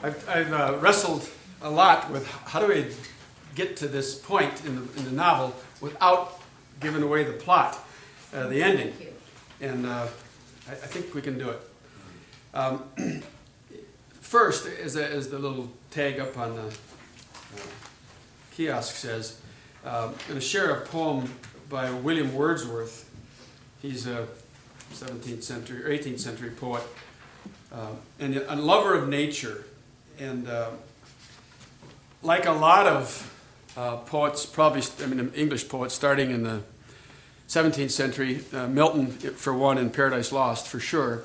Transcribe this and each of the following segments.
I've wrestled a lot with how do I get to this point in the novel without giving away the plot, the ending. And I think we can do it. First, as the little tag up on the kiosk says, I'm going to share a poem by William Wordsworth. He's a 17th century or 18th century poet and a lover of nature. And like a lot of poets, English poets starting in the 17th century, Milton, for one, in Paradise Lost, for sure,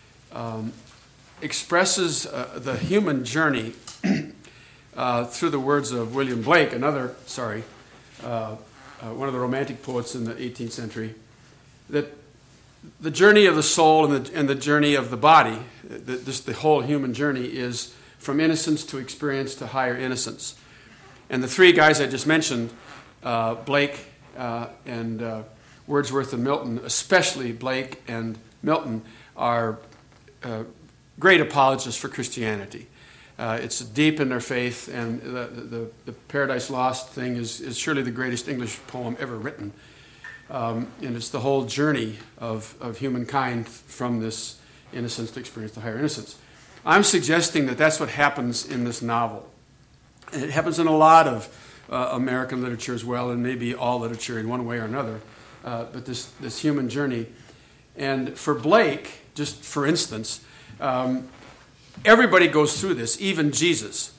expresses the human journey through the words of William Blake, one of the Romantic poets in the 18th century, that the journey of the soul and the journey of the body, the whole human journey, is from innocence to experience to higher innocence. And the three guys I just mentioned, Blake and Wordsworth and Milton, especially Blake and Milton, are great apologists for Christianity. It's deep in their faith, and the Paradise Lost thing is surely the greatest English poem ever written. And it's the whole journey of humankind from this innocence to experience to higher innocence. I'm suggesting that that's what happens in this novel. And it happens in a lot of American literature as well, and maybe all literature in one way or another. But this human journey. And for Blake, just for instance, everybody goes through this, even Jesus.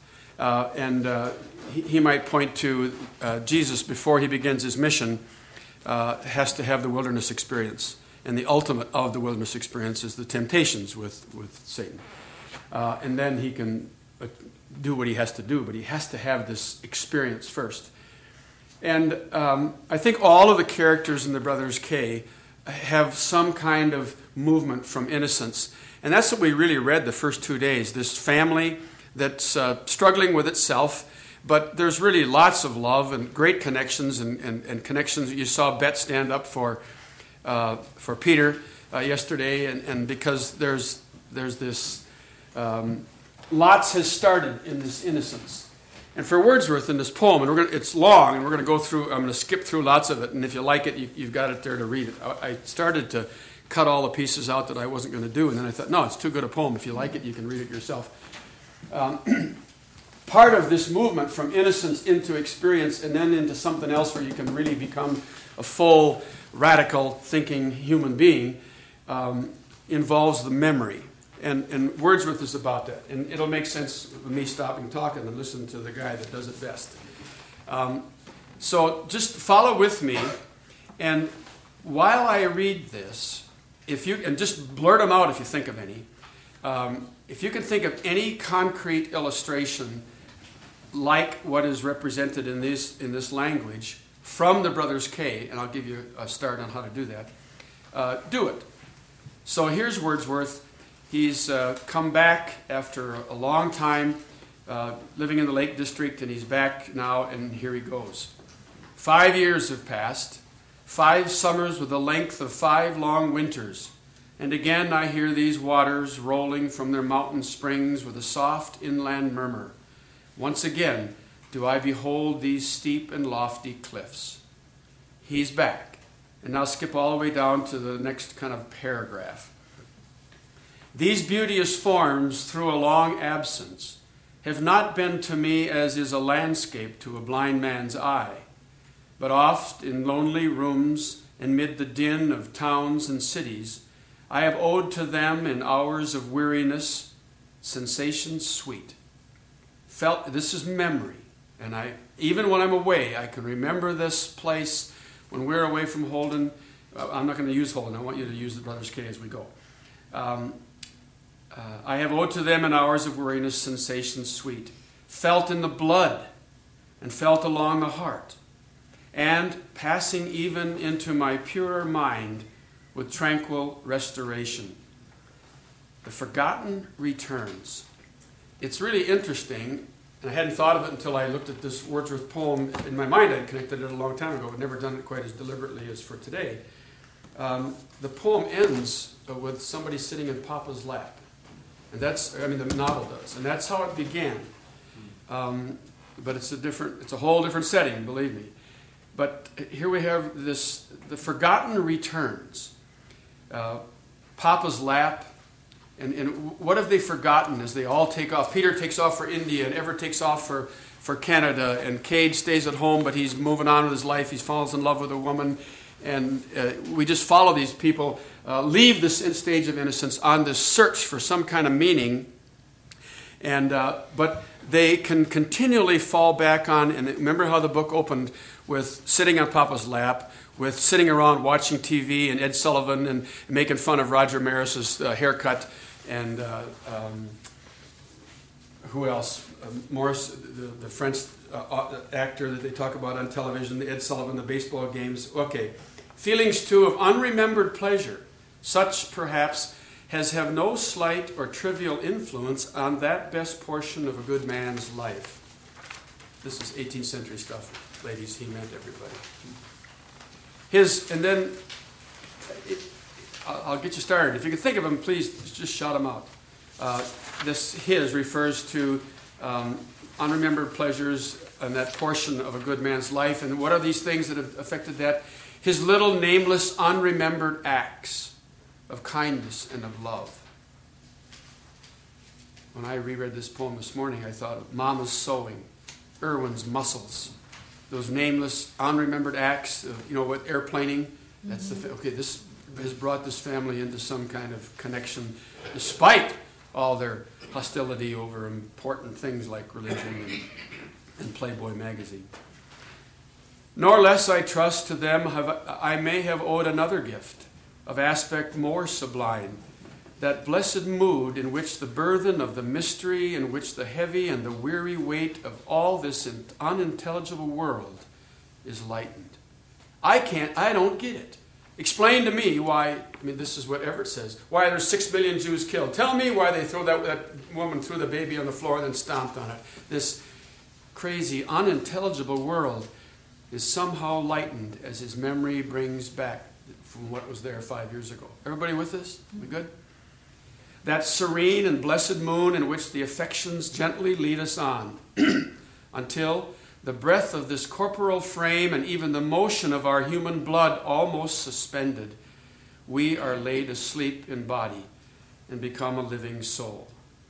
He might point to Jesus before he begins his mission has to have the wilderness experience. And the ultimate of the wilderness experience is the temptations with Satan. And then he can do what he has to do, but he has to have this experience first. And I think all of the characters in the Brothers K have some kind of movement from innocence. And that's what we really read the first 2 days, this family that's struggling with itself, but there's really lots of love and great connections and connections. You saw Bet stand up for Peter yesterday, and because there's this, lots has started in this innocence. And for Wordsworth in this poem, and it's long, and we're going to go through, I'm going to skip through lots of it, and if you like it, you've got it there to read it. I started to cut all the pieces out that I wasn't going to do, and then I thought, no, it's too good a poem. If you like it, you can read it yourself. Part of this movement from innocence into experience and then into something else where you can really become a full, radical, thinking human being involves the memory. And Wordsworth is about that. And it'll make sense with me stopping talking and listening to the guy that does it best. So just follow with me. And while I read this, and just blurt them out if you think of any. If you can think of any concrete illustration like what is represented in this language from the Brothers K, and I'll give you a start on how to do that, do it. So here's Wordsworth. He's come back after a long time living in the Lake District, and he's back now, and here he goes. 5 years have passed, 5 summers with the length of 5 long winters, and again I hear these waters rolling from their mountain springs with a soft inland murmur. Once again do I behold these steep and lofty cliffs. He's back. And now skip all the way down to the next kind of paragraph. These beauteous forms through a long absence have not been to me as is a landscape to a blind man's eye, but oft in lonely rooms and mid the din of towns and cities, I have owed to them in hours of weariness sensations sweet. This is memory, and even when I'm away, I can remember this place when we're away from Holden. I'm not going to use Holden. I want you to use the Brothers K as we go. I have owed to them in hours of weariness sensations sweet, felt in the blood and felt along the heart, and passing even into my purer mind with tranquil restoration. The forgotten returns. It's really interesting, and I hadn't thought of it until I looked at this Wordsworth poem. In my mind, I'd connected it a long time ago, but never done it quite as deliberately as for today. The poem ends with somebody sitting in Papa's lap. And the novel does. And that's how it began. But it's a whole different setting, believe me. But here we have the forgotten returns. Papa's lap. And what have they forgotten as they all take off? Peter takes off for India, and Everett takes off for Canada, and Cade stays at home, but he's moving on with his life. He falls in love with a woman. And we just follow these people, leave this stage of innocence on this search for some kind of meaning. But they can continually fall back on, and remember how the book opened with sitting on Papa's lap, with sitting around watching TV and Ed Sullivan and making fun of Roger Maris's haircut, and who else? Morris, the French actor that they talk about on television, Ed Sullivan, the baseball games. Okay. Feelings, too, of unremembered pleasure, such perhaps as have no slight or trivial influence on that best portion of a good man's life. This is 18th century stuff, ladies. He meant everybody. I'll get you started. If you can think of them, please just shout them out. His refers to unremembered pleasures and that portion of a good man's life. And what are these things that have affected that? His little nameless, unremembered acts of kindness and of love. When I reread this poem this morning, I thought of Mama's sewing, Irwin's muscles, those nameless, unremembered acts of, with airplaning. That's this has brought this family into some kind of connection, despite all their hostility over important things like religion and Playboy magazine. Nor less, I trust, to them I may have owed another gift of aspect more sublime, that blessed mood in which the burthen of the mystery, in which the heavy and the weary weight of all this unintelligible world is lightened. I don't get it. Explain to me why, this is what Everett says, why there's 6 million Jews killed. Tell me why they throw that woman threw the baby on the floor and then stomped on it. This crazy, unintelligible world is somehow lightened as his memory brings back from what was there 5 years ago. Everybody with this? We good? That serene and blessed moon in which the affections gently lead us on until the breath of this corporal frame and even the motion of our human blood almost suspended, we are laid asleep in body and become a living soul.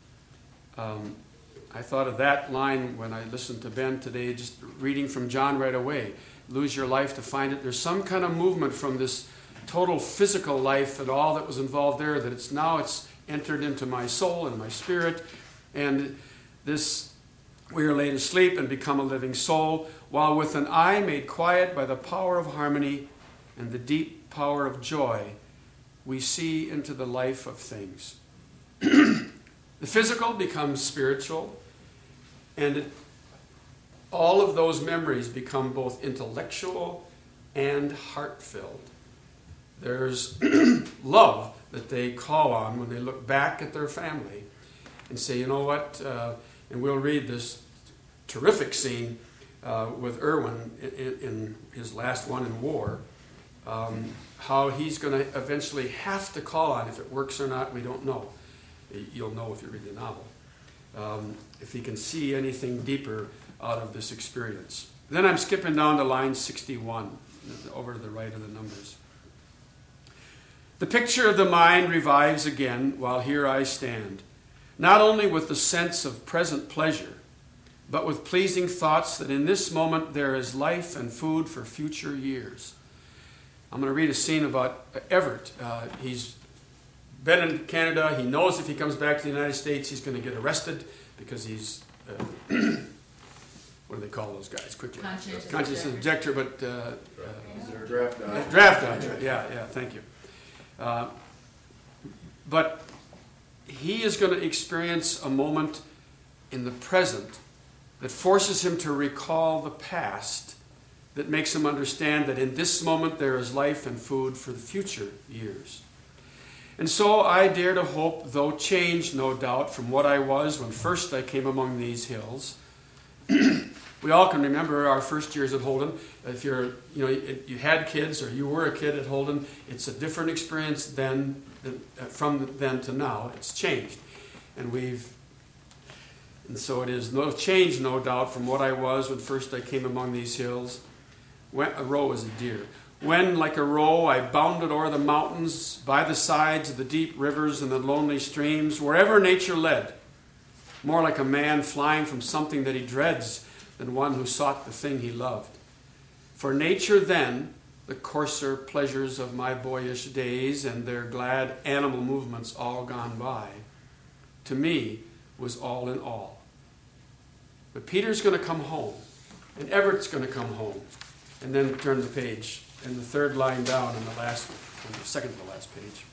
I thought of that line when I listened to Ben today, just reading from John right away. Lose your life to find it. There's some kind of movement from this total physical life and all that was involved there, that it's entered into my soul and my spirit. And this, we are laid asleep and become a living soul, while with an eye made quiet by the power of harmony and the deep power of joy, we see into the life of things. The physical becomes spiritual, and all of those memories become both intellectual and heart-filled. There's love that they call on when they look back at their family and say, you know what, and we'll read this terrific scene with Irwin in his last one in war, how he's going to eventually have to call on, if it works or not, we don't know. You'll know if you read the novel. If he can see anything deeper out of this experience. Then I'm skipping down to line 61, over to the right of the numbers. The picture of the mind revives again while here I stand, not only with the sense of present pleasure, but with pleasing thoughts that in this moment there is life and food for future years. I'm going to read a scene about Everett. He's been in Canada. He knows if he comes back to the United States, he's going to get arrested because he's, what do they call those guys? Quickly. Conscientious objector, but... draft dodger. Draft dodger, yeah, thank you. But he is going to experience a moment in the present that forces him to recall the past, that makes him understand that in this moment there is life and food for the future years. And so I dare to hope, though changed, no doubt, from what I was when first I came among these hills. We all can remember our first years at Holden. If you had kids or you were a kid at Holden, it's a different experience from then to now. It's changed. And so it is no change, no doubt, from what I was when first I came among these hills. A roe is a deer. When, like a roe, I bounded o'er the mountains, by the sides of the deep rivers and the lonely streams, wherever nature led, more like a man flying from something that he dreads than one who sought the thing he loved. For nature then, the coarser pleasures of my boyish days and their glad animal movements all gone by, to me was all in all. But Peter's going to come home, and Everett's going to come home. And then turn the page, and the third line down on the second to the last page.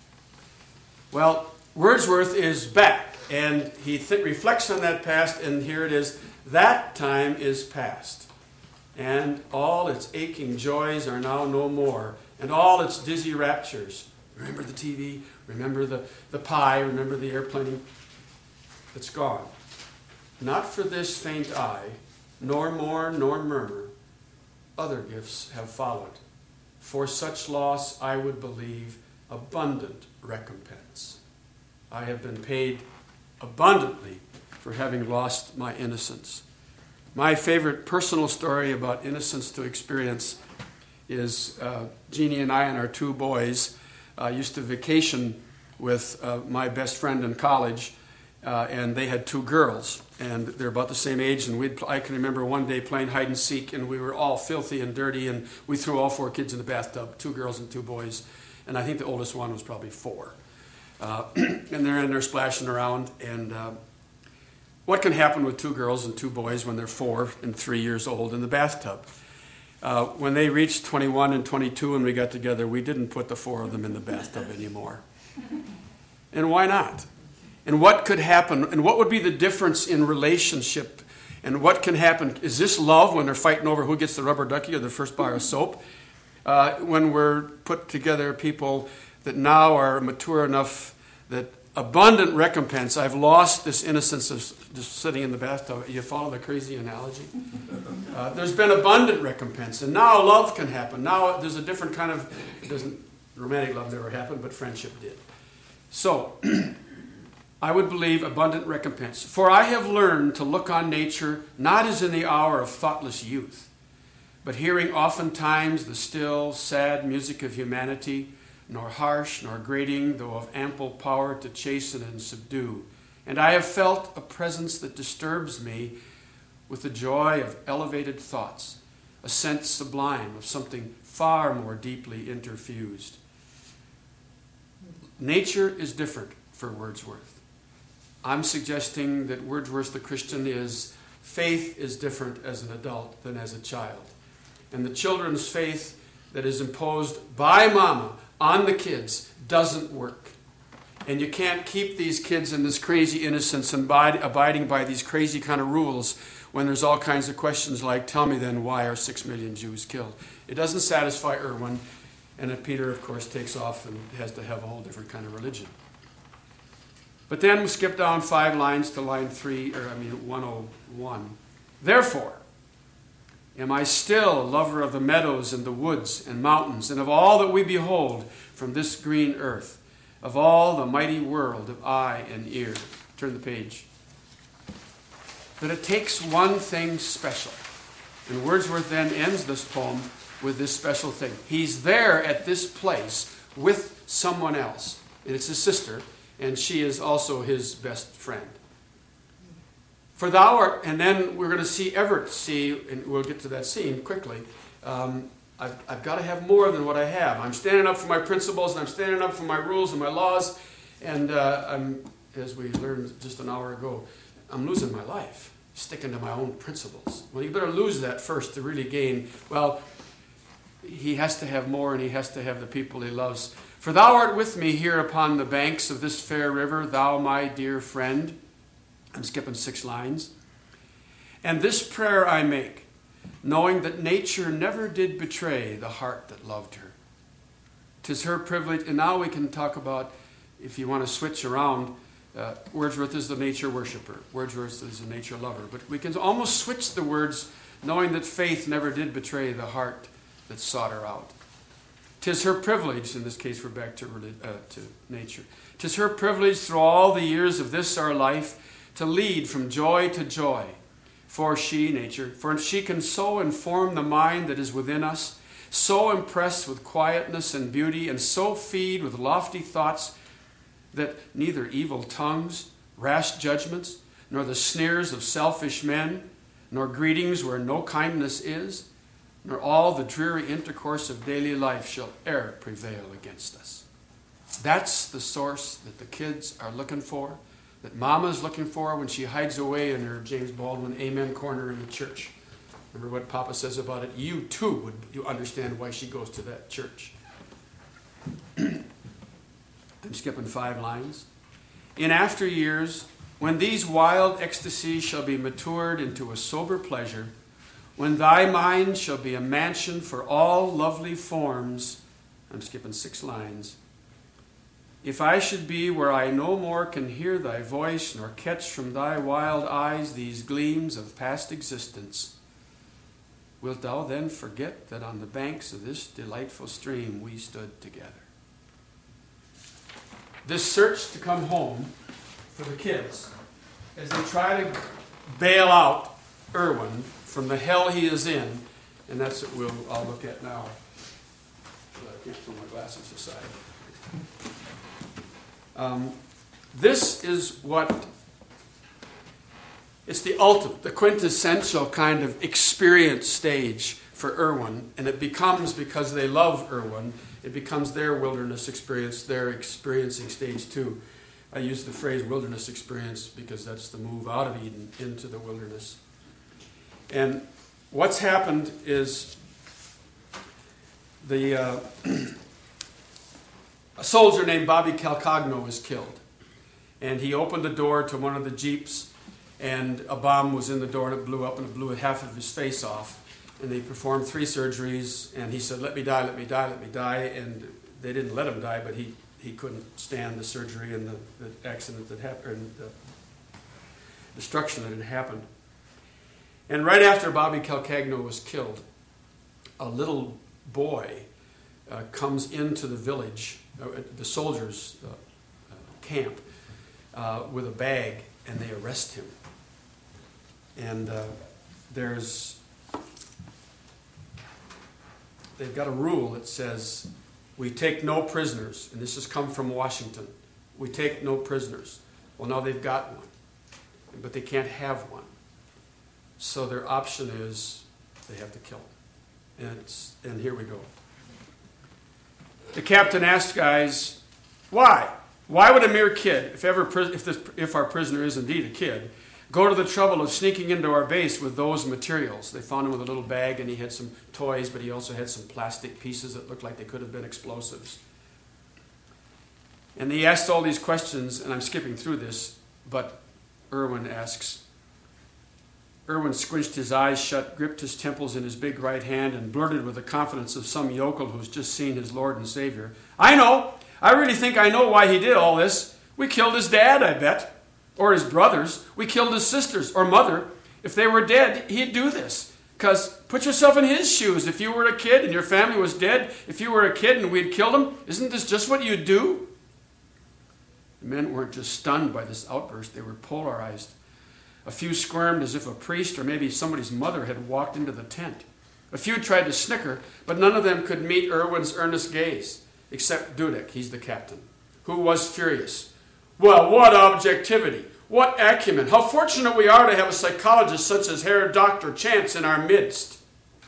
Well, Wordsworth is back, and he reflects on that past, and here it is. That time is past, and all its aching joys are now no more, and all its dizzy raptures. Remember the TV, remember the pie, remember the airplane. It's gone. Not for this faint eye, nor mourn nor murmur. Other gifts have followed. For such loss, I would believe, abundant recompense. I have been paid abundantly for having lost my innocence. My favorite personal story about innocence to experience is Jeannie and I and our two boys used to vacation with my best friend in college, and they had two girls, and they're about the same age, and I can remember one day playing hide and seek, and we were all filthy and dirty, and we threw all four kids in the bathtub, two girls and two boys, and I think the oldest one was probably 4. And they're in there splashing around, and what can happen with two girls and two boys when they're 4 and 3 years old in the bathtub? When they reached 21 and 22 and we got together, we didn't put the 4 of them in the bathtub anymore. And why not? And what could happen, and what would be the difference in relationship, and what can happen? Is this love when they're fighting over who gets the rubber ducky or the first bar of soap? When we're put together people that now are mature enough that abundant recompense, I've lost this innocence of just sitting in the bathtub. You follow the crazy analogy? There's been abundant recompense, and now love can happen. Now there's a different kind of, romantic love never happened, but friendship did. So, I would believe abundant recompense. For I have learned to look on nature not as in the hour of thoughtless youth, but hearing oftentimes the still, sad music of humanity, nor harsh nor grating, though of ample power to chasten and subdue. And I have felt a presence that disturbs me with the joy of elevated thoughts, a sense sublime of something far more deeply interfused. Nature is different for Wordsworth. I'm suggesting that Wordsworth the Christian faith is different as an adult than as a child. And the children's faith that is imposed by mama on the kids doesn't work. And you can't keep these kids in this crazy innocence and abiding by these crazy kind of rules when there's all kinds of questions like, tell me then, why are 6 million Jews killed? It doesn't satisfy Irwin, and then Peter, of course, takes off and has to have a whole different kind of religion. But then we skip down 5 lines to line 101. Therefore, am I still a lover of the meadows and the woods and mountains, and of all that we behold from this green earth, of all the mighty world of eye and ear. Turn the page. But it takes one thing special. And Wordsworth then ends this poem with this special thing. He's there at this place with someone else. And it's his sister, and she is also his best friend. For thou art, and then we're going to see Everett and we'll get to that scene quickly. I've got to have more than what I have. I'm standing up for my principles, and I'm standing up for my rules and my laws, and as we learned just an hour ago, I'm losing my life, sticking to my own principles. Well, you better lose that first to really gain. Well, he has to have more, and he has to have the people he loves. For thou art with me here upon the banks of this fair river, thou my dear friend. I'm skipping 6 lines. And this prayer I make, knowing that nature never did betray the heart that loved her. 'Tis her privilege, and now we can talk about, if you want to switch around, Wordsworth is the nature worshiper. Wordsworth is the nature lover. But we can almost switch the words, knowing that faith never did betray the heart that sought her out. 'Tis her privilege, in this case we're back to nature. 'Tis her privilege through all the years of this our life to lead from joy to joy. For she can so inform the mind that is within us, so impress with quietness and beauty, and so feed with lofty thoughts that neither evil tongues, rash judgments, nor the sneers of selfish men, nor greetings where no kindness is, nor all the dreary intercourse of daily life shall e'er prevail against us. That's the source that the kids are looking for, that Mama's looking for when she hides away in her James Baldwin Amen corner in the church. Remember what Papa says about it? You too you understand why she goes to that church. I'm skipping 5 lines. In after years, when these wild ecstasies shall be matured into a sober pleasure, when thy mind shall be a mansion for all lovely forms, I'm skipping 6 lines. If I should be where I no more can hear thy voice, nor catch from thy wild eyes these gleams of past existence, wilt thou then forget that on the banks of this delightful stream we stood together? This search to come home for the kids, as they try to bail out Erwin from the hell he is in, and that's what I'll look at now. I can't throw my glasses aside. This is it's the ultimate, the quintessential kind of experience stage for Erwin, and it becomes, because they love Erwin, it becomes their wilderness experience, their experiencing stage too. I use the phrase wilderness experience because that's the move out of Eden into the wilderness. And what's happened is a soldier named Bobby Calcagno was killed. And he opened the door to one of the jeeps, and a bomb was in the door, and it blew up, and it blew half of his face off. And they performed 3 surgeries, and he said, let me die, let me die, let me die. And they didn't let him die, but he couldn't stand the surgery and the accident that happened, and the destruction that had happened. And right after Bobby Calcagno was killed, a little boy comes into the village, the soldiers' camp, with a bag, and they arrest him. And they've got a rule that says, we take no prisoners, and this has come from Washington. We take no prisoners. Well, now they've got one, but they can't have one. So their option is they have to kill him. And here we go. The captain asked guys, why? Why would a mere kid, if our prisoner is indeed a kid, go to the trouble of sneaking into our base with those materials? They found him with a little bag, and he had some toys, but he also had some plastic pieces that looked like they could have been explosives. And he asked all these questions, and I'm skipping through this, but Erwin squinched his eyes shut, gripped his temples in his big right hand, and blurted with the confidence of some yokel who's just seen his Lord and Savior, I know! I really think I know why he did all this. We killed his dad, I bet. Or his brothers. We killed his sisters or mother. If they were dead, he'd do this. Because put yourself in his shoes. If you were a kid and your family was dead, if you were a kid and we'd killed him, isn't this just what you'd do? The men weren't just stunned by this outburst. They were polarized. A few squirmed as if a priest or maybe somebody's mother had walked into the tent. A few tried to snicker, but none of them could meet Erwin's earnest gaze, except Dudek, he's the captain, who was furious. Well, what objectivity, what acumen. How fortunate we are to have a psychologist such as Herr Dr. Chance in our midst.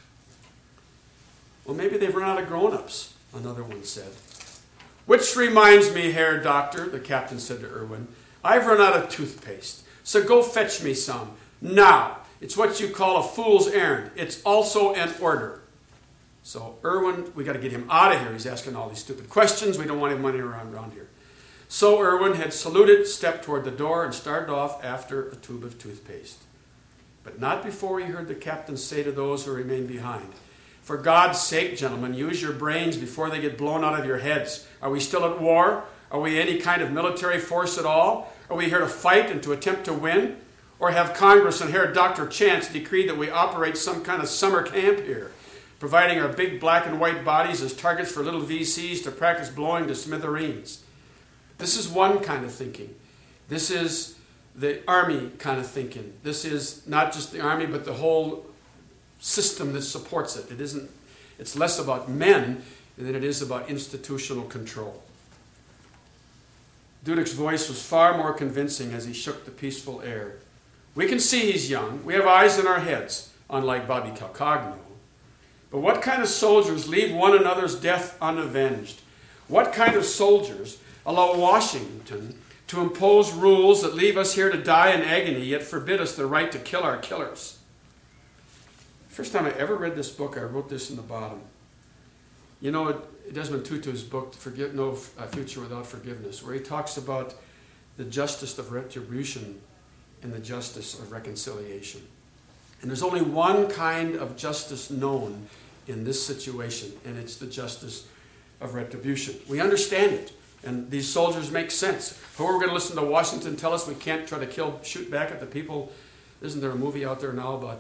Well, maybe they've run out of grown-ups, another one said. Which reminds me, Herr Doctor, the captain said to Erwin, I've run out of toothpaste, so go fetch me some. Now, it's what you call a fool's errand. It's also an order. So Erwin, we got to get him out of here. He's asking all these stupid questions. We don't want him running around here. So Erwin had saluted, stepped toward the door, and started off after a tube of toothpaste. But not before he heard the captain say to those who remained behind, For God's sake, gentlemen, use your brains before they get blown out of your heads. Are we still at war? Are we any kind of military force at all? Are we here to fight and to attempt to win? Or have Congress and Herr Dr. Chance decreed that we operate some kind of summer camp here? providing our big black and white bodies as targets for little VCs to practice blowing to smithereens. This is one kind of thinking. This is the Army kind of thinking. This is not just the Army, but the whole system that supports it. It's less about men than it is about institutional control. Dudek's voice was far more convincing as he shook the peaceful air. We can see he's young. We have eyes in our heads, unlike Bobby Calcagno. But what kind of soldiers leave one another's death unavenged? What kind of soldiers allow Washington to impose rules that leave us here to die in agony, yet forbid us the right to kill our killers? First time I ever read this book, I wrote this in the bottom. You know, Desmond Tutu's book, No Future Without Forgiveness, where he talks about the justice of retribution and the justice of reconciliation. And there's only one kind of justice known in this situation, and it's the justice of retribution. We understand it, and these soldiers make sense. Who are we going to listen to Washington tell us we can't try to shoot back at the people? Isn't there a movie out there now about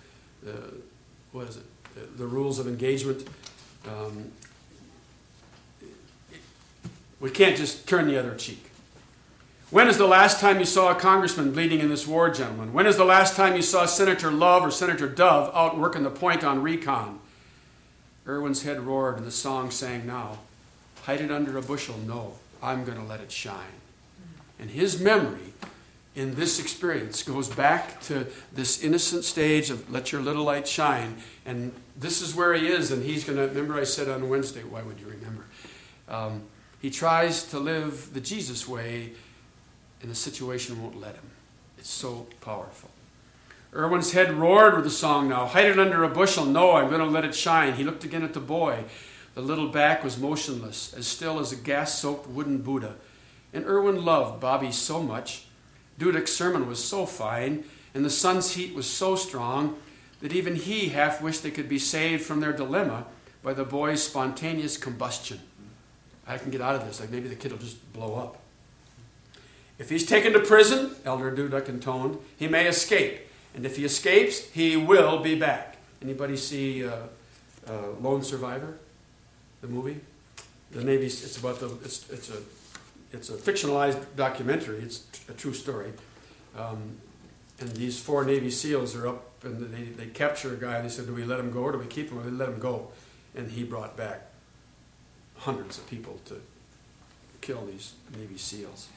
the rules of engagement? We can't just turn the other cheek. When is the last time you saw a congressman bleeding in this war, gentlemen? When is the last time you saw Senator Love or Senator Dove out working the point on recon? Irwin's head roared and the song sang now. Hide it under a bushel, no, I'm going to let it shine. And his memory in this experience goes back to this innocent stage of let your little light shine. And this is where he is, and he's going to, remember I said on Wednesday, why would you remember? He tries to live the Jesus way, and the situation won't let him. It's so powerful. Irwin's head roared with the song now. Hide it under a bushel, no, I'm going to let it shine. He looked again at the boy. The little back was motionless, as still as a gas-soaked wooden Buddha. And Irwin loved Bobby so much. Dudek's sermon was so fine, and the sun's heat was so strong, that even he half wished they could be saved from their dilemma by the boy's spontaneous combustion. I can get out of this, like maybe the kid will just blow up. If he's taken to prison, Elder Dudek intoned, he may escape. And if he escapes, he will be back. Anybody see Lone Survivor, the movie? The Navy. It's about it's a fictionalized documentary. It's a true story. And these 4 Navy SEALs are up, and they capture a guy. And they said, "Do we let him go, or do we keep him?" Or they let him go, and he brought back hundreds of people to kill these Navy SEALs.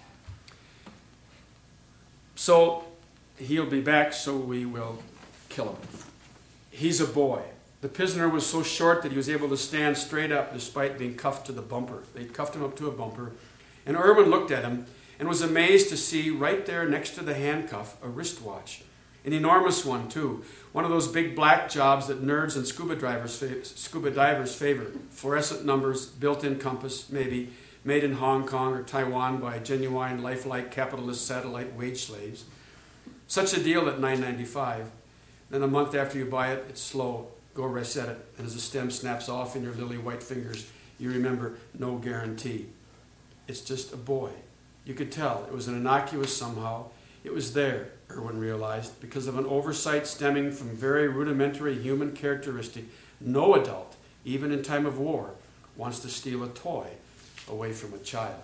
So he'll be back, so we will kill him. He's a boy. The prisoner was so short that he was able to stand straight up despite being cuffed to the bumper. They cuffed him up to a bumper. And Irwin looked at him and was amazed to see right there next to the handcuff a wristwatch. An enormous one, too. One of those big black jobs that nerds and scuba divers favor. Fluorescent numbers, built-in compass, maybe, made in Hong Kong or Taiwan by genuine lifelike capitalist satellite wage slaves. Such a deal at $9.95. Then a month after you buy it, it's slow. Go reset it. And as the stem snaps off in your lily white fingers, you remember no guarantee. It's just a boy. You could tell it was an innocuous somehow. It was there, Irwin realized, because of an oversight stemming from very rudimentary human characteristic. No adult, even in time of war, wants to steal a toy away from a child.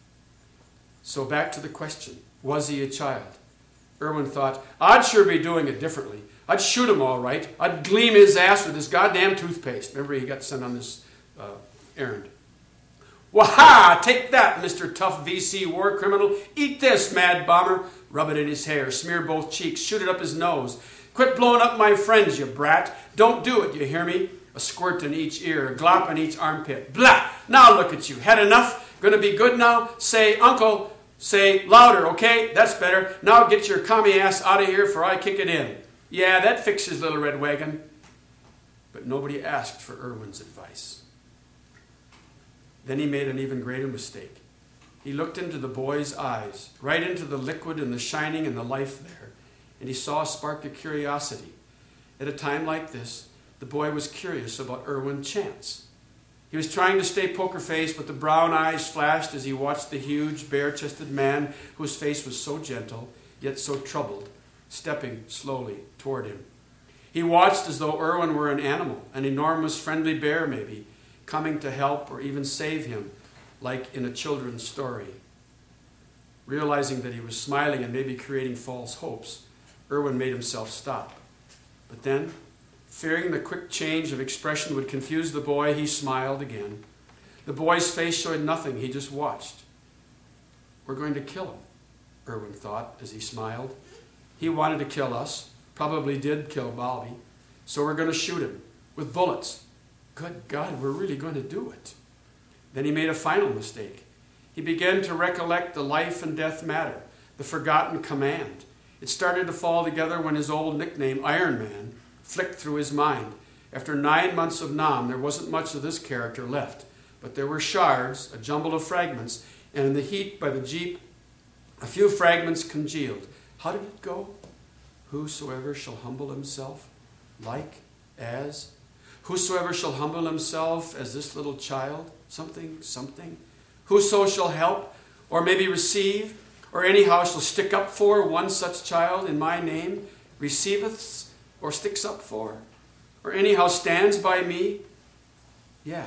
So back to the question, was he a child? Irwin thought, I'd sure be doing it differently. I'd shoot him all right. I'd gleam his ass with this goddamn toothpaste. Remember, he got sent on this errand. Waha! Take that, Mr. Tough VC war criminal. Eat this, mad bomber. Rub it in his hair. Smear both cheeks. Shoot it up his nose. Quit blowing up my friends, you brat. Don't do it, you hear me? A squirt in each ear. A glop in each armpit. Blah! Now look at you. Had enough? Gonna be good now? Say, Uncle. Say, louder, okay? That's better. Now get your commie ass out of here for I kick it in. Yeah, that fixes Little Red Wagon. But nobody asked for Irwin's advice. Then he made an even greater mistake. He looked into the boy's eyes, right into the liquid and the shining and the life there, and he saw a spark of curiosity. At a time like this, the boy was curious about Irwin Chance. He was trying to stay poker-faced, but the brown eyes flashed as he watched the huge, bare-chested man whose face was so gentle, yet so troubled, stepping slowly toward him. He watched as though Erwin were an animal, an enormous friendly bear maybe, coming to help or even save him, like in a children's story. Realizing that he was smiling and maybe creating false hopes, Erwin made himself stop. But then, fearing the quick change of expression would confuse the boy, he smiled again. The boy's face showed nothing. He just watched. We're going to kill him, Erwin thought as he smiled. He wanted to kill us, probably did kill Bobby, so we're going to shoot him with bullets. Good God, we're really going to do it. Then he made a final mistake. He began to recollect the life and death matter, the forgotten command. It started to fall together when his old nickname, Iron Man, flicked through his mind. After 9 months of Nam, there wasn't much of this character left, but there were shards, a jumble of fragments, and in the heat by the jeep, a few fragments congealed. How did it go? Whosoever shall humble himself, whosoever shall humble himself as this little child, something. Whoso shall help, or maybe receive, or anyhow shall stick up for one such child in my name, receiveth, or sticks up for, or anyhow stands by me. Yeah.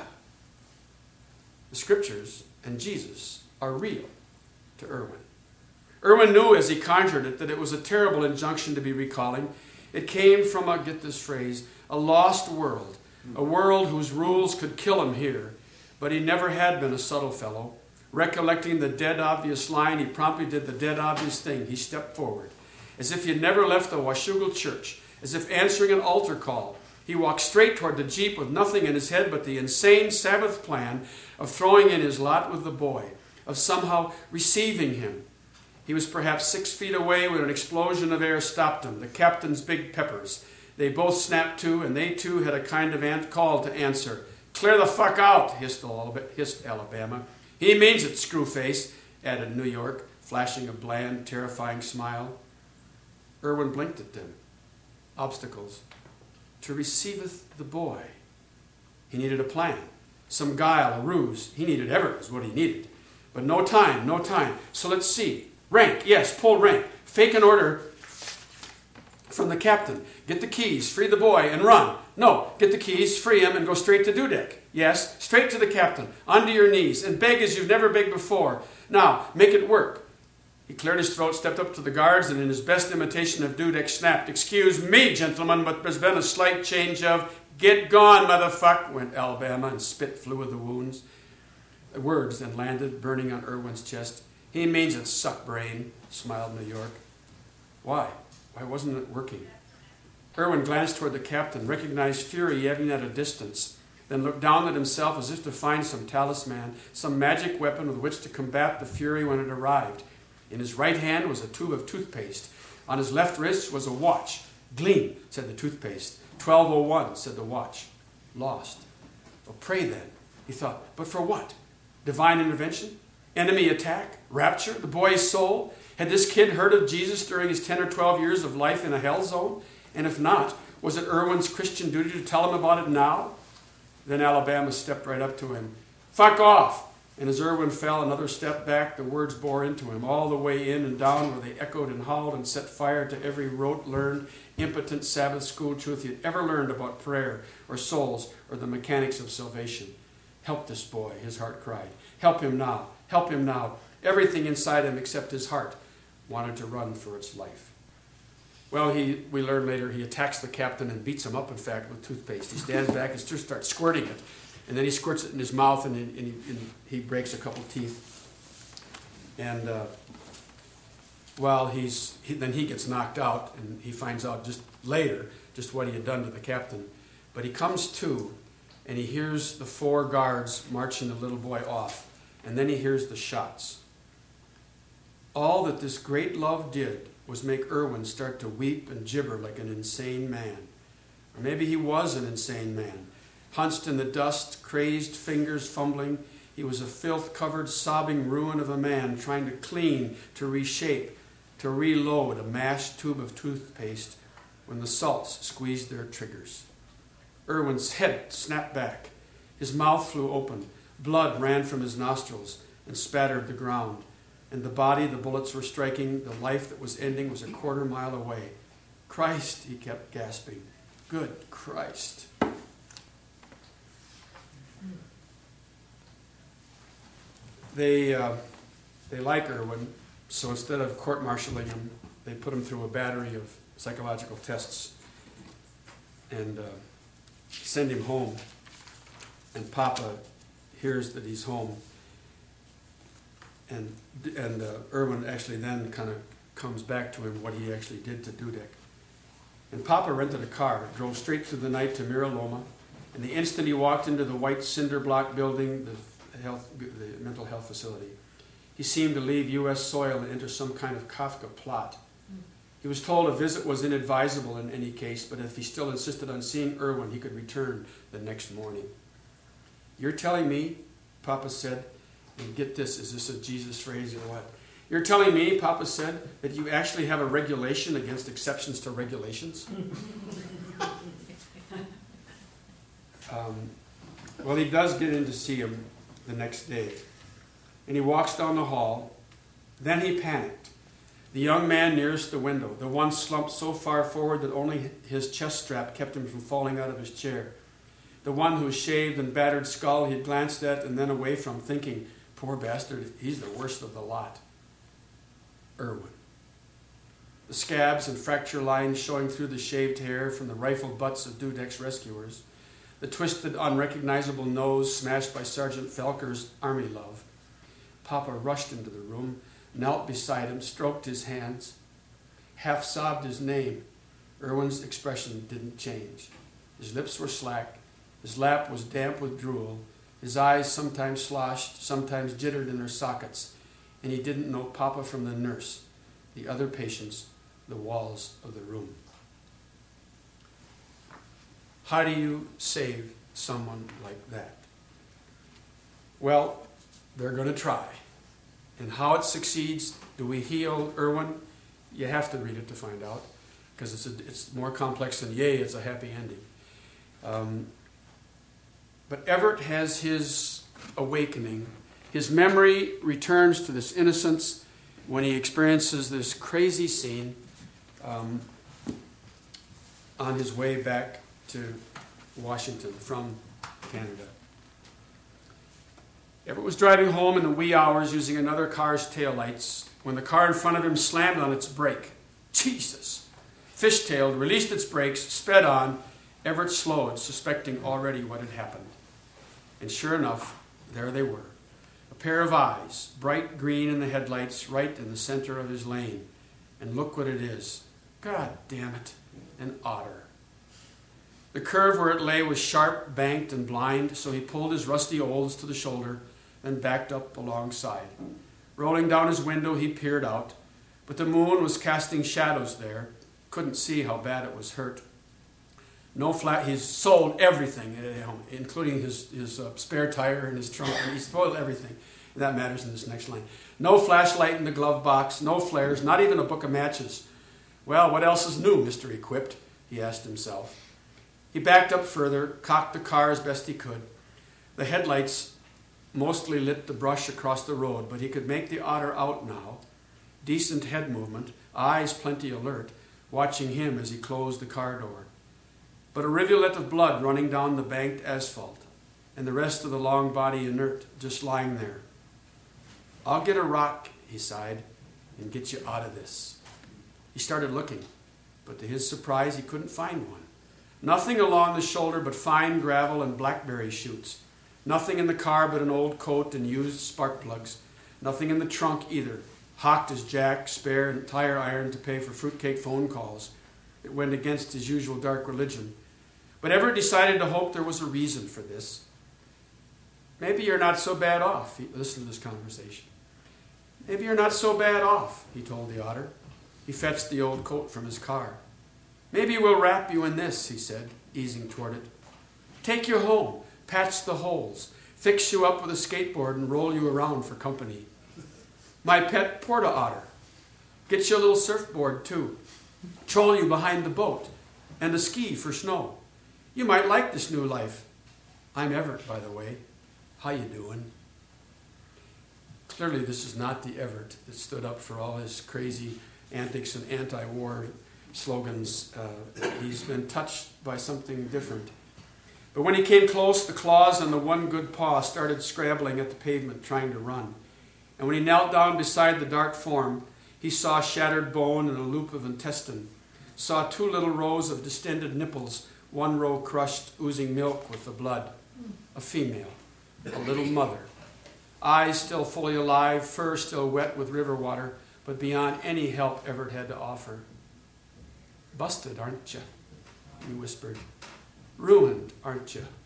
The scriptures and Jesus are real to Erwin. Erwin knew as he conjured it that it was a terrible injunction to be recalling. It came from get this phrase, a lost world, a world whose rules could kill him here. But he never had been a subtle fellow. Recollecting the dead obvious line, he promptly did the dead obvious thing. He stepped forward, as if he had never left the Washougal church, as if answering an altar call. He walked straight toward the jeep with nothing in his head but the insane Sabbath plan of throwing in his lot with the boy, of somehow receiving him. He was perhaps 6 feet away when an explosion of air stopped him, the captain's big peppers. They both snapped to, and they too had a kind of call to answer. Clear the fuck out, hissed Alabama. He means it, screwface, added New York, flashing a bland, terrifying smile. Erwin blinked at them. Obstacles. To receiveth the boy. He needed a plan, some guile, a ruse. He needed ever is what he needed. But no time. So let's see. Rank, yes, pull rank. Fake an order from the captain. Get the keys, free the boy, and run. No, get the keys, free him, and go straight to Dudek. Yes, straight to the captain, onto your knees, and beg as you've never begged before. Now, make it work. He cleared his throat, stepped up to the guards, and in his best imitation of Dudek snapped, "Excuse me, gentlemen, but there's been a slight change of..." "Get gone, motherfuck," went Alabama, and spit flew of the wounds. The words then landed, burning on Erwin's chest. "He means it, suck brain," smiled New York. Why? Why wasn't it working? Erwin glanced toward the captain, recognized fury even at a distance, then looked down at himself as if to find some talisman, some magic weapon with which to combat the fury when it arrived. In his right hand was a tube of toothpaste. On his left wrist was a watch. "Gleam," said the toothpaste. 12:01, said the watch. Lost. Well, pray then, he thought. But for what? Divine intervention? Enemy attack? Rapture? The boy's soul? Had this kid heard of Jesus during his 10 or 12 years of life in a hell zone? And if not, was it Erwin's Christian duty to tell him about it now? Then Alabama stepped right up to him. "Fuck off!" And as Erwin fell another step back, the words bore into him, all the way in and down where they echoed and howled and set fire to every rote-learned, impotent Sabbath school truth he had ever learned about prayer or souls or the mechanics of salvation. Help this boy, his heart cried. Help him now. Help him now. Everything inside him except his heart wanted to run for its life. Well, we learn later, he attacks the captain and beats him up, in fact, with toothpaste. He stands back and just starts squirting it. And then he squirts it in his mouth and he breaks a couple teeth. And then he gets knocked out and he finds out just later just what he had done to the captain. But he comes to and he hears the 4 guards marching the little boy off. And then he hears the shots. All that this great love did was make Erwin start to weep and gibber like an insane man. Or maybe he was an insane man. Hunched in the dust, crazed fingers fumbling, he was a filth-covered, sobbing ruin of a man trying to clean, to reshape, to reload a mashed tube of toothpaste when the salts squeezed their triggers. Erwin's head snapped back. His mouth flew open. Blood ran from his nostrils and spattered the ground. And the body the bullets were striking, the life that was ending, was a quarter mile away. Christ, he kept gasping. Good Christ. They like Irwin, so instead of court-martialing him, they put him through a battery of psychological tests and send him home. And Papa hears that he's home. And Irwin actually then kind of comes back to him what he actually did to Dudek. And Papa rented a car, drove straight through the night to Mira Loma, and the instant he walked into the white cinder block building, the mental health facility, he seemed to leave U.S. soil and enter some kind of Kafka plot. He was told a visit was inadvisable in any case, but if he still insisted on seeing Irwin, he could return the next morning. You're telling me, Papa said, and get this, is this a Jesus phrase or what? You're telling me, Papa said, that you actually have a regulation against exceptions to regulations? Well, he does get in to see him the next day. And he walks down the hall. Then he panicked. The young man nearest the window, the one slumped so far forward that only his chest strap kept him from falling out of his chair. The one whose shaved and battered skull he had glanced at and then away from, thinking, poor bastard, he's the worst of the lot. Irwin. The scabs and fracture lines showing through the shaved hair from the rifled butts of Dudek's rescuers. The twisted, unrecognizable nose smashed by Sergeant Felker's army love. Papa rushed into the room, knelt beside him, stroked his hands, half sobbed his name. Irwin's expression didn't change. His lips were slack. His lap was damp with drool. His eyes sometimes sloshed, sometimes jittered in their sockets. And he didn't know Papa from the nurse, the other patients, the walls of the room. How do you save someone like that? Well, they're going to try. And how it succeeds, do we heal Irwin? You have to read it to find out, because it's more complex than, yay, it's a happy ending. But Everett has his awakening. His memory returns to this innocence when he experiences this crazy scene on his way back to Washington from Canada. Everett was driving home in the wee hours using another car's taillights when the car in front of him slammed on its brake. Jesus! Fishtailed, released its brakes, sped on. Everett slowed, suspecting already what had happened. And sure enough, there they were. A pair of eyes, bright green in the headlights, right in the center of his lane. And look what it is. God damn it, an otter. The curve where it lay was sharp, banked, and blind, so he pulled his rusty oles to the shoulder, then backed up alongside. Rolling down his window, he peered out, but the moon was casting shadows there. Couldn't see how bad it was hurt. He's sold everything, including his spare tire and his trunk, and he spoiled everything. And that matters in this next line. No flashlight in the glove box, no flares, not even a book of matches. Well, what else is new, Mr. Equipped? He asked himself. He backed up further, cocked the car as best he could. The headlights mostly lit the brush across the road, but he could make the otter out now. Decent head movement, eyes plenty alert, watching him as he closed the car door. But a rivulet of blood running down the banked asphalt, and the rest of the long body inert, just lying there. I'll get a rock, he sighed, and get you out of this. He started looking, but to his surprise, he couldn't find one. Nothing along the shoulder but fine gravel and blackberry shoots. Nothing in the car but an old coat and used spark plugs. Nothing in the trunk either. Hocked as jack, spare, and tire iron to pay for fruitcake phone calls. It went against his usual dark religion. But Everett decided to hope there was a reason for this. Maybe you're not so bad off. Listen to this conversation. Maybe you're not so bad off, he told the otter. He fetched the old coat from his car. Maybe we'll wrap you in this, he said, easing toward it. Take you home, patch the holes, fix you up with a skateboard and roll you around for company. My pet porta otter. Get you a little surfboard too. Troll you behind the boat, and a ski for snow. You might like this new life. I'm Everett, by the way. How you doing? Clearly this is not the Everett that stood up for all his crazy antics and anti-war slogans. He's been touched by something different. But when he came close, the claws on the one good paw started scrabbling at the pavement, trying to run. And when he knelt down beside the dark form, he saw shattered bone and a loop of intestine, saw 2 little rows of distended nipples, one row crushed, oozing milk with the blood. A female, a little mother. Eyes still fully alive, fur still wet with river water, but beyond any help Everett had to offer. Busted, aren't you? He whispered. Ruined, aren't you?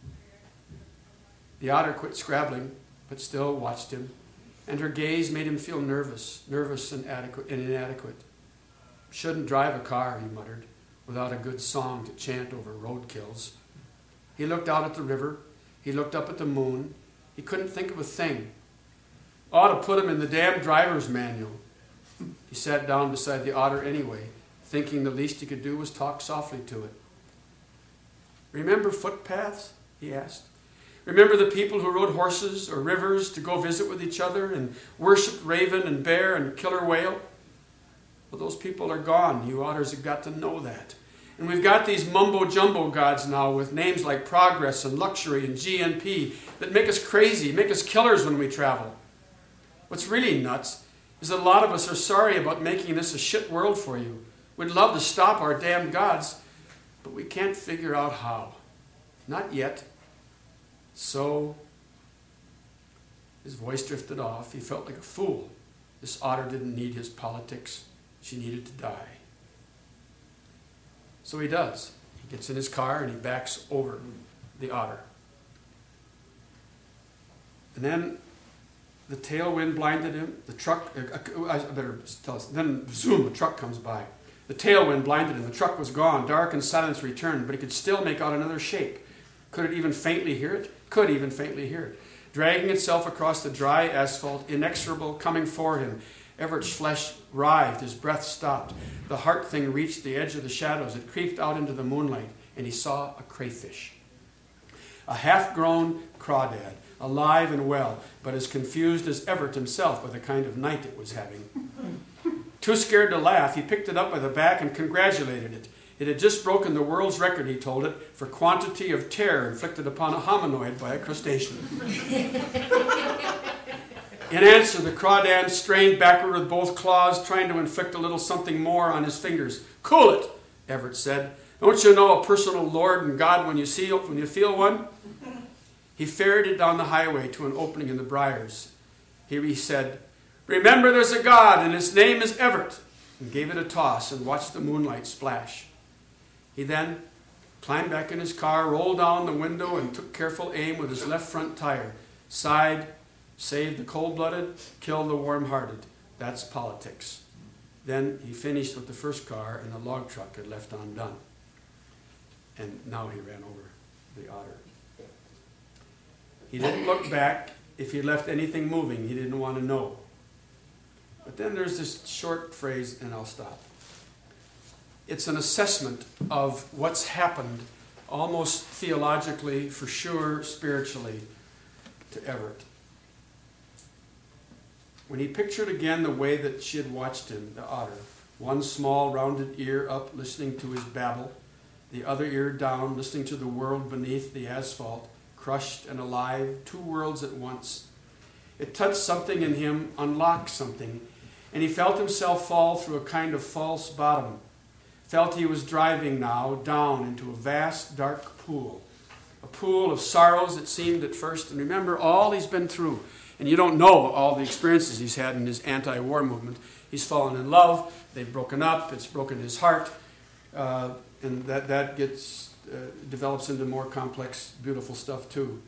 The otter quit scrabbling, but still watched him, and her gaze made him feel nervous and inadequate. Shouldn't drive a car, he muttered, without a good song to chant over roadkills. He looked out at the river. He looked up at the moon. He couldn't think of a thing. Ought to put him in the damn driver's manual. He sat down beside the otter anyway, thinking the least he could do was talk softly to it. Remember footpaths? He asked. Remember the people who rode horses or rivers to go visit with each other and worshipped raven and bear and killer whale? Well, those people are gone. You otters have got to know that. And we've got these mumbo-jumbo gods now with names like progress and luxury and GNP that make us crazy, make us killers when we travel. What's really nuts is that a lot of us are sorry about making this a shit world for you. We'd love to stop our damn gods, but we can't figure out how. Not yet. So, his voice drifted off. He felt like a fool. This otter didn't need his politics. She needed to die. So he does. He gets in his car and he backs over the otter. And then the tailwind blinded him. The truck, I better tell us. Then, zoom, a truck comes by. The tailwind blinded him. The truck was gone. Dark and silence returned, but he could still make out another shape. Could it even faintly hear it? Could even faintly hear it. Dragging itself across the dry asphalt, inexorable, coming for him. Everett's flesh writhed. His breath stopped. The heart thing reached the edge of the shadows. It creeped out into the moonlight, and he saw a crayfish. A half-grown crawdad, alive and well, but as confused as Everett himself by the kind of night it was having. Too scared to laugh, he picked it up by the back and congratulated it. It had just broken the world's record, he told it, for quantity of terror inflicted upon a hominoid by a crustacean. In answer, the crawdad strained backward with both claws, trying to inflict a little something more on his fingers. Cool it, Everett said. Don't you know a personal Lord and God when you feel one? He ferried it down the highway to an opening in the briars. Here he said, Remember there's a God, and his name is Everett, and gave it a toss and watched the moonlight splash. He then climbed back in his car, rolled down the window, and took careful aim with his left front tire. Sighed, saved the cold-blooded, killed the warm-hearted. That's politics. Then he finished with the first car, and the log truck had left undone. And now he ran over the otter. He didn't look back. If he left anything moving, he didn't want to know. But then there's this short phrase, and I'll stop. It's an assessment of what's happened, almost theologically, for sure, spiritually, to Everett. When he pictured again the way that she had watched him, the otter, one small rounded ear up listening to his babble, the other ear down listening to the world beneath the asphalt, crushed and alive, 2 worlds at once. It touched something in him, unlocked something, and he felt himself fall through a kind of false bottom. Felt he was driving now down into a vast, dark pool. A pool of sorrows, it seemed at first. And remember all he's been through. And you don't know all the experiences he's had in his anti-war movement. He's fallen in love. They've broken up. It's broken his heart. And that gets develops into more complex, beautiful stuff too.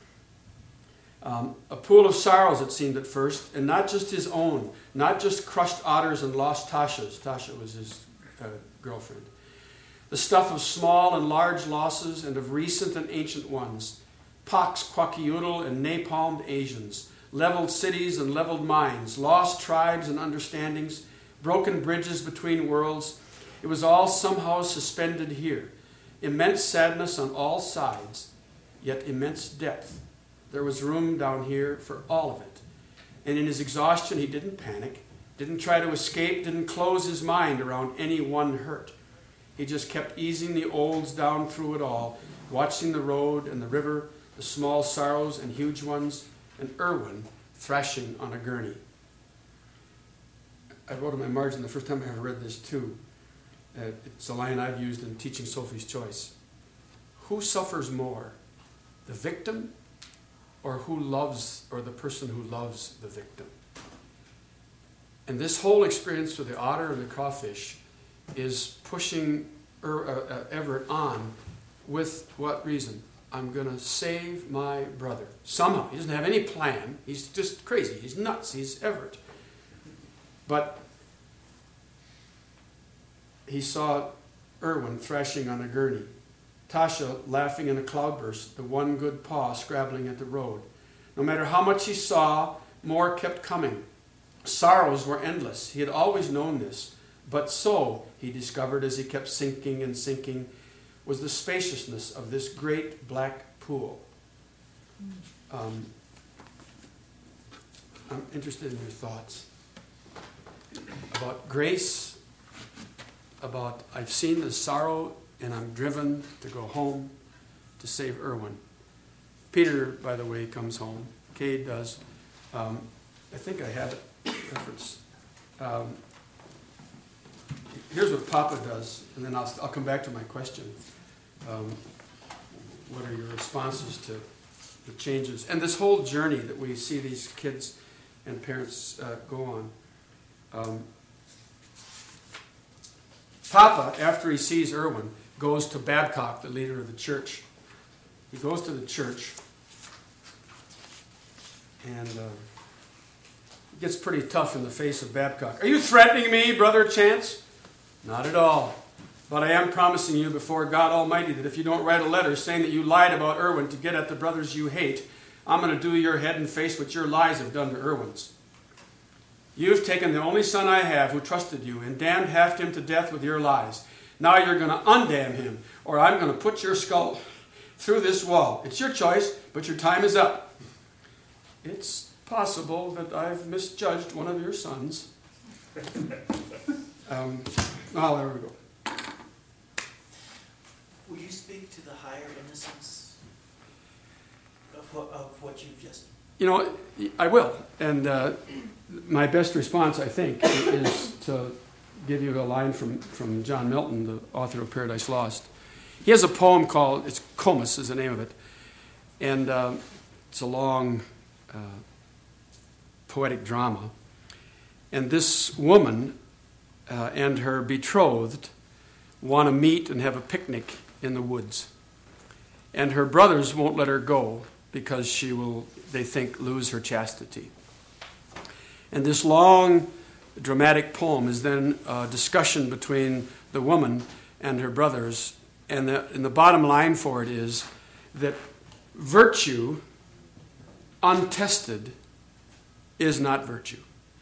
A pool of sorrows, it seemed at first, and not just his own, not just crushed otters and lost Tasha's. Tasha was his girlfriend. The stuff of small and large losses and of recent and ancient ones. Pox, Kwakiutl, and napalmed Asians. Leveled cities and leveled minds. Lost tribes and understandings. Broken bridges between worlds. It was all somehow suspended here. Immense sadness on all sides, yet immense depth. There was room down here for all of it. And in his exhaustion, he didn't panic. Didn't try to escape, didn't close his mind around any one hurt. He just kept easing the olds down through it all, watching the road and the river, the small sorrows and huge ones, and Erwin thrashing on a gurney. I wrote in my margin the first time I ever read this too. It's a line I've used in teaching Sophie's Choice. Who suffers more, the victim or the person who loves the victim? And this whole experience with the otter and the crawfish is pushing Everett on with what reason? I'm going to save my brother. Somehow. He doesn't have any plan. He's just crazy. He's nuts. He's Everett. But he saw Erwin thrashing on a gurney, Tasha laughing in a cloudburst, the one good paw scrabbling at the road. No matter how much he saw, more kept coming. Sorrows were endless. He had always known this. But so, he discovered as he kept sinking and sinking, was the spaciousness of this great black pool. I'm interested in your thoughts about grace, about I've seen the sorrow and I'm driven to go home to save Erwin. Peter, by the way, comes home. Cade does. I think I have it reference. Here's what Papa does, and then I'll come back to my question. What are your responses to the changes? And this whole journey that we see these kids and parents go on. Papa, after he sees Erwin, goes to Babcock, the leader of the church. He goes to the church, and it gets pretty tough in the face of Babcock. Are you threatening me, Brother Chance? Not at all. But I am promising you before God Almighty that if you don't write a letter saying that you lied about Erwin to get at the brothers you hate, I'm going to do your head and face what your lies have done to Erwin's. You've taken the only son I have who trusted you and damned half him to death with your lies. Now you're going to undamn him, or I'm going to put your skull through this wall. It's your choice, but your time is up. It's possible that I've misjudged one of your sons. There we go. Would you speak to the higher innocence of what you've just... I will. And my best response, I think, is to give you a line from John Milton, the author of Paradise Lost. He has a poem called, it's Comus is the name of it, and it's a long poetic drama. And this woman and her betrothed want to meet and have a picnic in the woods. And her brothers won't let her go because she will, they think, lose her chastity. And this long, dramatic poem is then a discussion between the woman and her brothers. And the bottom line for it is that virtue, untested, is not virtue.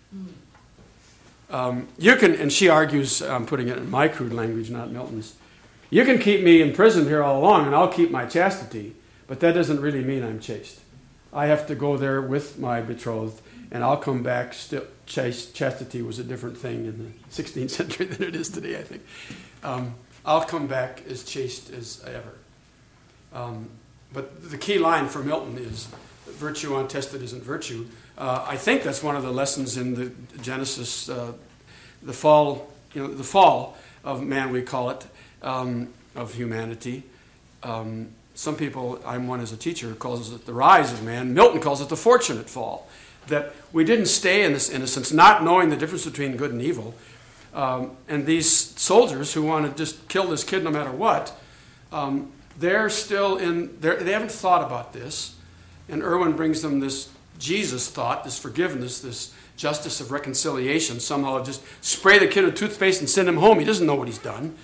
You can, and she argues, I'm putting it in my crude language, not Milton's, you can keep me imprisoned here all along and I'll keep my chastity, but that doesn't really mean I'm chaste. I have to go there with my betrothed and I'll come back still. Chastity was a different thing in the 16th century than it is today, I think. I'll come back as chaste as ever. But the key line for Milton is virtue untested isn't virtue. I think that's one of the lessons in the Genesis, the fall of man, we call it, of humanity. Some people, I'm one as a teacher, calls it the rise of man. Milton calls it the fortunate fall. That we didn't stay in this innocence, not knowing the difference between good and evil. And these soldiers who want to just kill this kid no matter what, they're still they haven't thought about this. And Erwin brings them this Jesus thought, this forgiveness, this justice of reconciliation. Somehow just spray the kid with toothpaste and send him home. He doesn't know what he's done.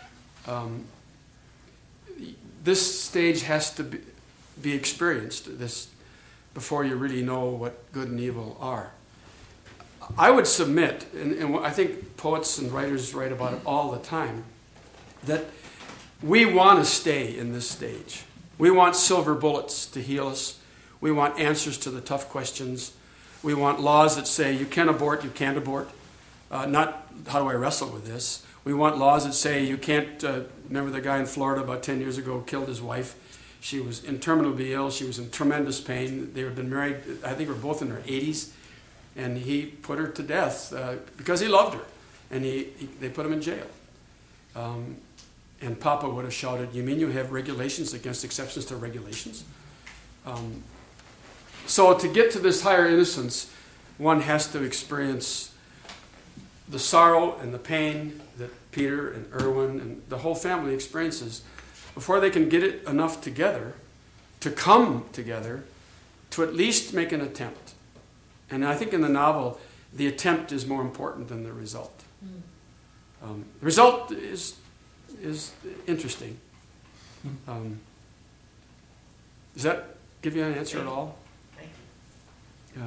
This stage has to be experienced before you really know what good and evil are. I would submit, and I think poets and writers write about it all the time, that we want to stay in this stage. We want silver bullets to heal us. We want answers to the tough questions. We want laws that say you can abort, you can't abort. not how do I wrestle with this. We want laws that say you can't, remember the guy in Florida about 10 years ago killed his wife. She was terminally ill. She was in tremendous pain. They had been married, I think they were both in their 80s. And he put her to death because he loved her. And they put him in jail. And Papa would have shouted, "You mean you have regulations against exceptions to regulations?" So to get to this higher innocence, one has to experience the sorrow and the pain that Peter and Erwin and the whole family experiences before they can get it enough together to come together to at least make an attempt. And I think in the novel, the attempt is more important than the result. The result is interesting. Does that give you an answer at all? Thank you.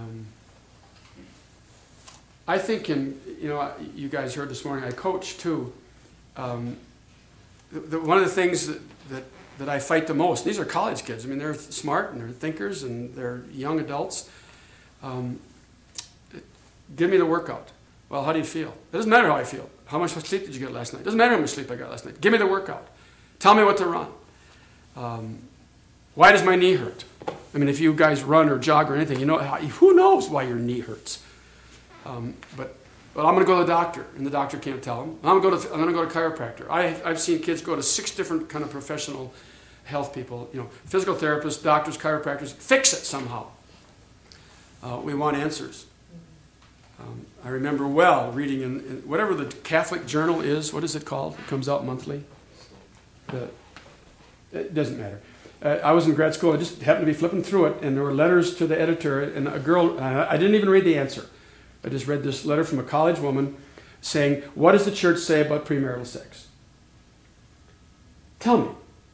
I think you guys heard this morning, I coach too. One of the things that I fight the most, these are college kids. I mean, they're smart and they're thinkers and they're young adults. Give me the workout. Well, how do you feel? It doesn't matter how I feel. How much sleep did you get last night? It doesn't matter how much sleep I got last night. Give me the workout. Tell me what to run. Why does my knee hurt? I mean, if you guys run or jog or anything, who knows why your knee hurts? But I'm going to go to the doctor, and the doctor can't tell them. I'm going to go to chiropractor. I've seen kids go to 6 different kind of professional health people, physical therapists, doctors, chiropractors. Fix it somehow. We want answers. I remember well reading in whatever the Catholic Journal is. What is it called? It comes out monthly. It doesn't matter. I was in grad school. I just happened to be flipping through it, and there were letters to the editor, and a girl, I didn't even read the answer. I just read this letter from a college woman saying, "What does the church say about premarital sex?" Tell me.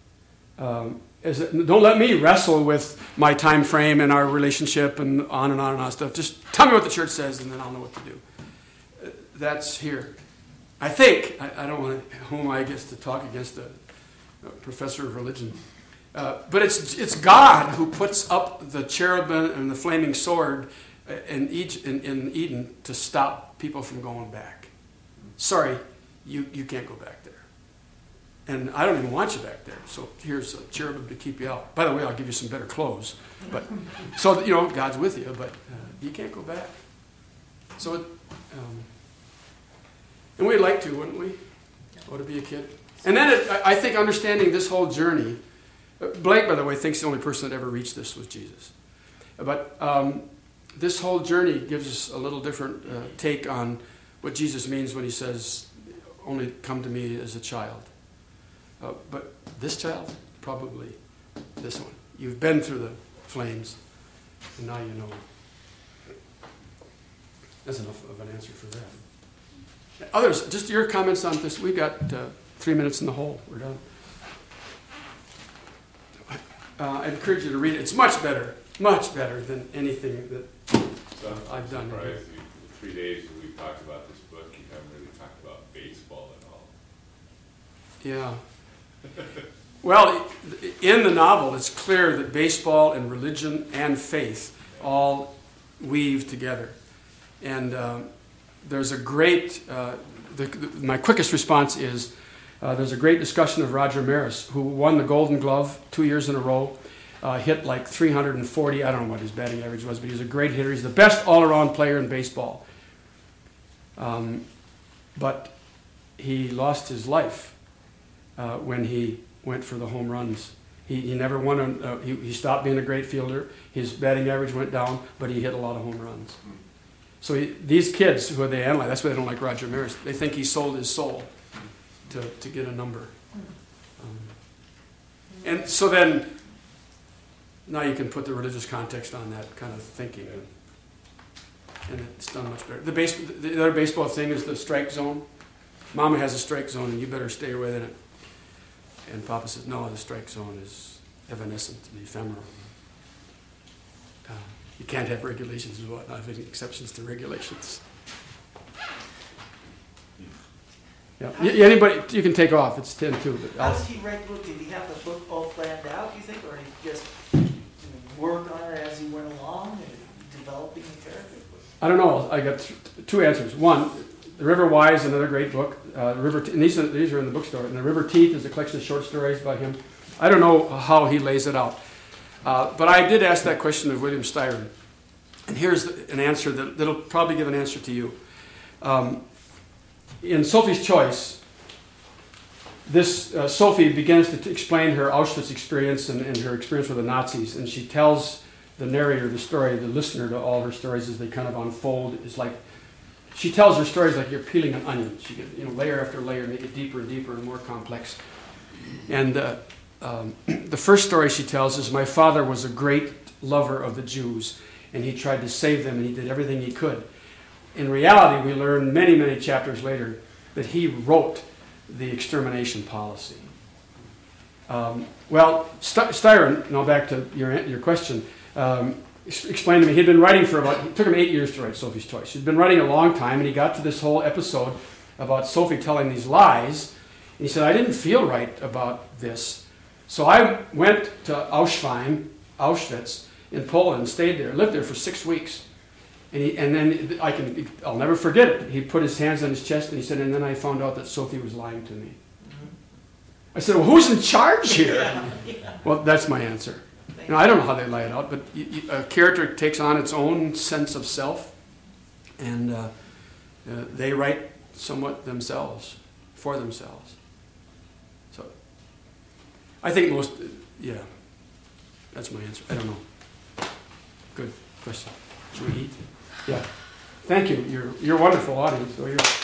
Don't let me wrestle with my time frame and our relationship and on and on and on stuff. Just tell me what the church says, and then I'll know what to do. That's here. I think, I don't want to, whom I guess to talk against a professor of religion. But it's God who puts up the cherubim and the flaming sword in Eden to stop people from going back. Sorry, you can't go back there. And I don't even want you back there. So here's a cherubim to keep you out. By the way, I'll give you some better clothes. But so God's with you, but you can't go back. So, and we'd like to, wouldn't we? Oh, to be a kid. And then I think understanding this whole journey. Blake, by the way, thinks the only person that ever reached this was Jesus. But this whole journey gives us a little different take on what Jesus means when he says, "Only come to me as a child." But this child, probably this one. You've been through the flames, and now you know. That's enough of an answer for that. Others, just your comments on this. We've got 3 minutes in the hole. We're done. I encourage you to read it. It's much better than anything that I've done. Surprised you, the 3 days that we've talked about this book, you haven't really talked about baseball at all. Yeah. Well, in the novel, it's clear that baseball and religion and faith all weave together. And there's a great, my quickest response is, there's a great discussion of Roger Maris, who won the Golden Glove 2 years in a row, hit like 340, I don't know what his batting average was, but he was a great hitter. He's the best all-around player in baseball. But he lost his life when he went for the home runs. He never won, he stopped being a great fielder. His batting average went down, but he hit a lot of home runs. So these kids who they analyze, that's why they don't like Roger Maris. They think he sold his soul to get a number. And so then, now you can put the religious context on that kind of thinking, and it's done much better. The other baseball thing is the strike zone. Mama has a strike zone, and you better stay within it. And Papa says, no, the strike zone is evanescent and ephemeral. You can't have regulations and whatnot, have any exceptions to regulations. Yeah. Anybody, you can take off. It's 10:02. How did he write the book? Did he have the book all planned out, do you think? Or did he just work on it as he went along and developing the character? I don't know. I got 2 answers. One, The River Why is another great book. And these are in the bookstore. And The River Teeth is a collection of short stories by him. I don't know how he lays it out. But I did ask that question of William Styron. And here's an answer that'll probably give an answer to you. In Sophie's Choice, this Sophie begins to explain her Auschwitz experience and her experience with the Nazis. And she tells the narrator, the story, the listener to all her stories as they kind of unfold. It's like, she tells her stories like you're peeling an onion. She gets, layer after layer, make it deeper and deeper and more complex. And the first story she tells is, my father was a great lover of the Jews, and he tried to save them, and he did everything he could. In reality, we learn many, many chapters later that he wrote the extermination policy. Styron, now back to your question, explained to me he'd been writing it took him 8 years to write Sophie's Choice. He'd been writing a long time, and he got to this whole episode about Sophie telling these lies, and he said, I didn't feel right about this. So I went to Auschwitz in Poland, and stayed there, lived there for 6 weeks. And then I'll never forget it. He put his hands on his chest and he said, and then I found out that Sophie was lying to me. I said, well, who's in charge here? Yeah. Well, that's my answer. I don't know how they lay it out, but a character takes on its own sense of self, and they write somewhat themselves, for themselves. So I think that's my answer. I don't know. Good question. Should we eat? Yeah. Thank you. You're a wonderful audience. So you're